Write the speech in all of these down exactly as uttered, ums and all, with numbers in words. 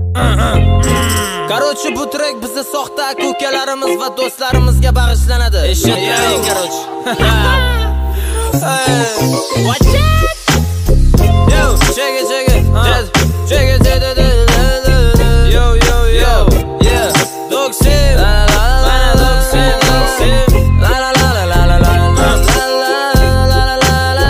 Короче, bu track bizni soxta aka-ukalarimiz va do'stlarimizga bag'ishlanadi. Eshitding, короче. Watch it. Yo, check it, check it. Check it, check it. Yo, yo, yo. Yeah. Doxim. La la la la Doxim, Doxim. La la la la la la la la la la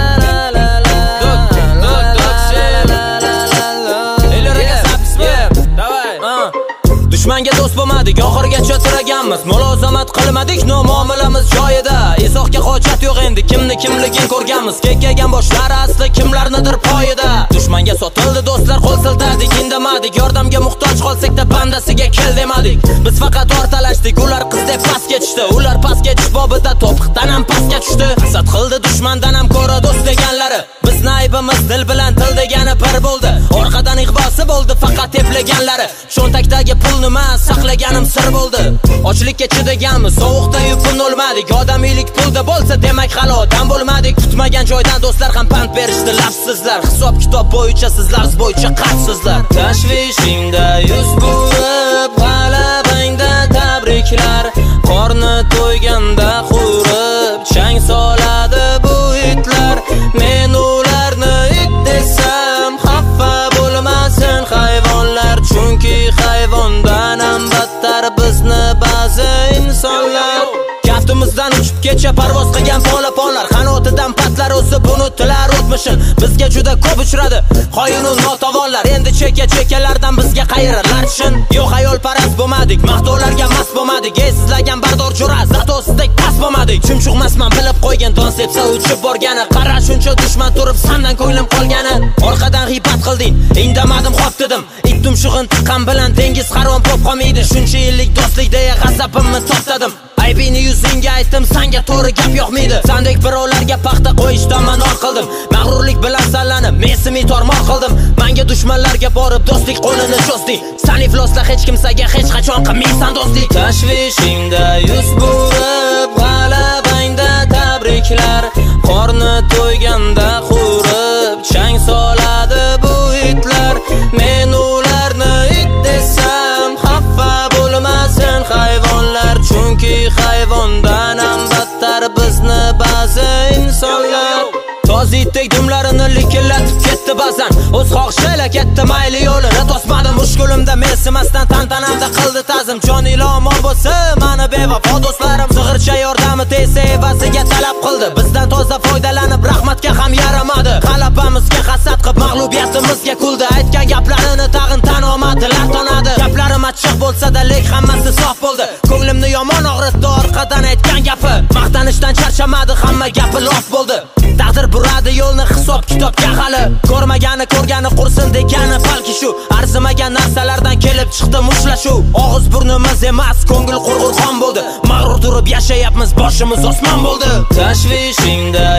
la la. Dok, Doxim. La la la la. Ellarga sapsmi? Davay. Dushmanga do'st bo'lmadik, oxirgacha turaganmiz. Mulozamat qilmadik, muomalamiz joyida. Izohga hojat yo'q endi, kimni kimligin ko'rganmiz. Kekkagan boshlar asli kimlarnidir poyida. Dushmanga sotildi do'stlar, qo'l siltadik, indamadik. Yordamga muhtoj qolsak-da bandasiga kel demadik. Biz faqat ortalashdik, ular qizdek pastga tushdi. Ular pastga tush bobida to'piqdan ham pastga tushdi. Hasad qildi dushmandan ham ko'ra do'st deganlari. Bizni aybimiz dil bilan til degani bir bo'ldi. Orqadan ig'vosi bo'ldi faqat teplaganlari. Sho'ntakdagi pulni mas saqlaganim sir bo'ldi. Ochlikka chidaganmiz, sovuqda yupun o'lmadik. Odamiylik pulda bo'lsa demak hali odam bo'lmadik. Kutmagan joydan do'stlar ham pand berishdi lafsizlar. Hisob kitob bo'yicha sizlar bo'yicha qarsizlar. Tashvishingda yuz burib, g'alabangda tabriklar. Qorni to'yganda xurib, chang soladi bu itlar. Men ularni it desam, xafa bo'lmasin hayvonlar. Chunki hayvondan ham battar bizni ba'zi insonlar. Kaftimizdan uchib kecha parvoz qilgan polaponlar, qanotidan patlar o'sib unutilar o'tmishin. Bizga juda ko'p uchradi xoyinu notavonlar. Endi cheka chekalardan bizga qayirlar shin. Yo'q, ayol parast bo'lmadik, maqtovlarga mast bo'lmadik. Ey sizlargan bardor jo'ra, zato sizdek past bo'lmadik. Chumchuqmasman bilib qo'ygan, don sepsa uchib borgani. Qara shuncha dushman turib sandan ko'nglim qolgani. Orqadan g'iybat qilding, indamadim xo'p dedim. It tumshug'in tiqqan bilan dengiz qarvon pop qolmaydi. Shuncha yillik do'stlik deya g'azabimni to'xtadim. Aybini yuzingga aytdim, senga to'g'ri gap yo'qmaydi. Sendek birovlarga paxta qo'yishdan manor qildim. Mag'rurlik bilan sallanib, mesimi tormor qildim. Menga dushmanlarga borib do'stlik qo'lini cho'zding. Sen iflosla hech kimsaga hech qachon qilmaysan do'stlik. Tashvishingda yuz burib, g'alabangda tabriklar. Qorni to'yganda xurib, chang soladi bu itlar. Men ularni it desam, xafa bo'lmasin hayvonlar. Chunki hayvondan ham battar bizni ba'zi insonlar. Tozitdek dumlarini likillatib ketdi ba'zan. O'z xohishiga ketdi mayli yo'lini tosmadim. Mushkulimda mensimasdan tantanamda qildi ta'zim. Jon ilomon bo'lsa mani bevafo do'stlarim. Sig'ircha yordami tegsa evaziga talab qildi. Bizdan toza foydalanib rahmatga ham yaramadi. G'alabamizga hasad qilib mag'lubiyatimizga kuldi. Aytgan gaplarini tag'in tan olmadilar tonadi. Gaplarim achchiq bo'lsa-da lek hammasi sof bo'ldi. Ko'nglimni yomon og'ritdi orqadan aytgan gapi. Maqtanishdan charchamadi, hamma gapi lof bo'ldi. Taqdir buradi yo'lni hisob kitobga hali. Ko'rmagani ko'rgani qursin degani balki shu. Arzimagan narsalardan kelib chiqdi mushlashuv. Og'iz burnimiz emas, ko'ngil qurg'urxon bo'ldi. Mag'rur turib yashayapmiz, boshimiz osmon bo'ldi. Tashvishingda